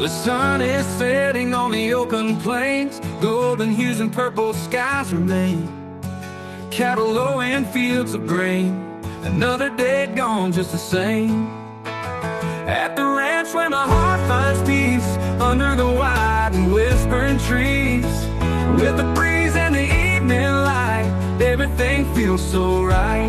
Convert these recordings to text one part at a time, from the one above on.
The sun is setting on the open plains. Golden hues and purple skies remain. Cattle low in fields of grain. Another day gone just the same. At the ranch where my heart finds peace, under the wide and whispering trees, with the breeze and the evening light, everything feels so right.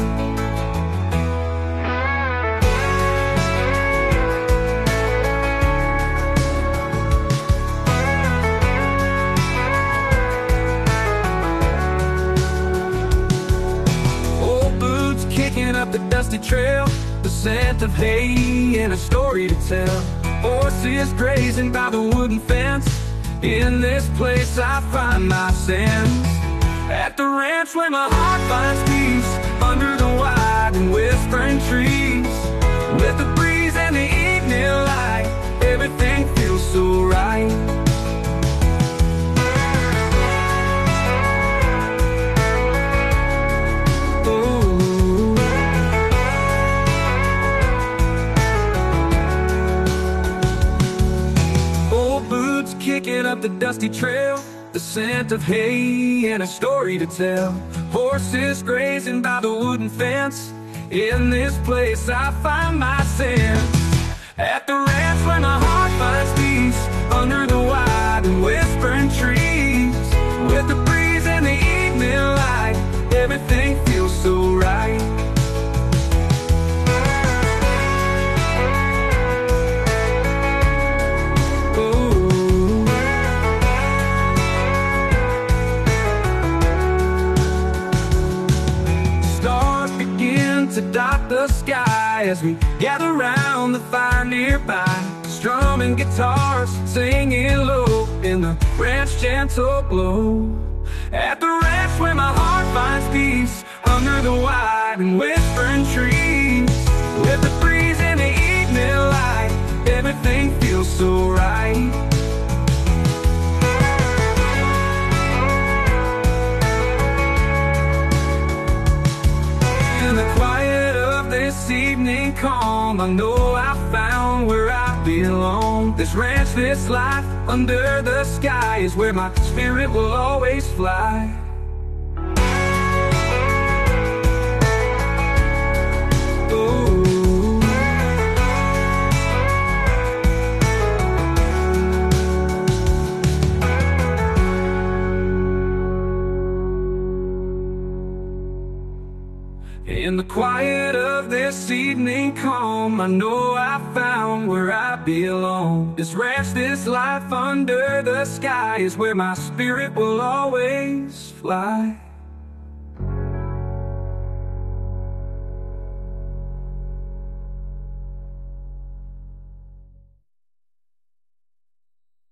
Old boots kicking up the dusty trail, the scent of hay and a story to tell. Horses grazing by the wooden fence. In this place I find my sense. At the ranch where my heart finds peace, under the wide and whispering trees, with the breeze and the evening light, everything feels so right. Kicking up the dusty trail, the scent of hay and a story to tell. Horses grazing by the wooden fence. In this place I find my sense. At the ranch where my heart finds peace, under the wide and whispering trees, with the breeze and the evening light, everything feels so right. To dot the sky as we gather round the fire nearby, strumming guitars, singing low in the ranch gentle glow. At the ranch where my heart finds peace, under the wide and whispering trees, with the breeze and the evening light, everything feels so right. This evening calm, I know I found where I belong. This ranch, this life under the sky is where my spirit will always fly. In the quiet of this evening calm, I know I found where I belong. This ranch, this life under the sky is where my spirit will always fly.